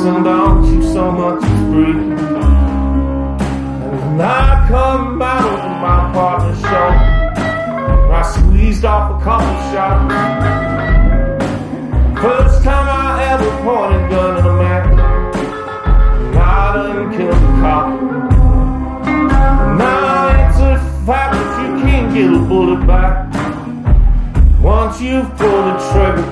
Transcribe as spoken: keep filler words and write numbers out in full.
sundown, you so much is free. And when I come out of my partner's show, I squeezed off a couple shots. First time I ever pointed a gun at a man, and I done killed a cop. Now it's a fact that you can't get a bullet back once you've pulled the trigger.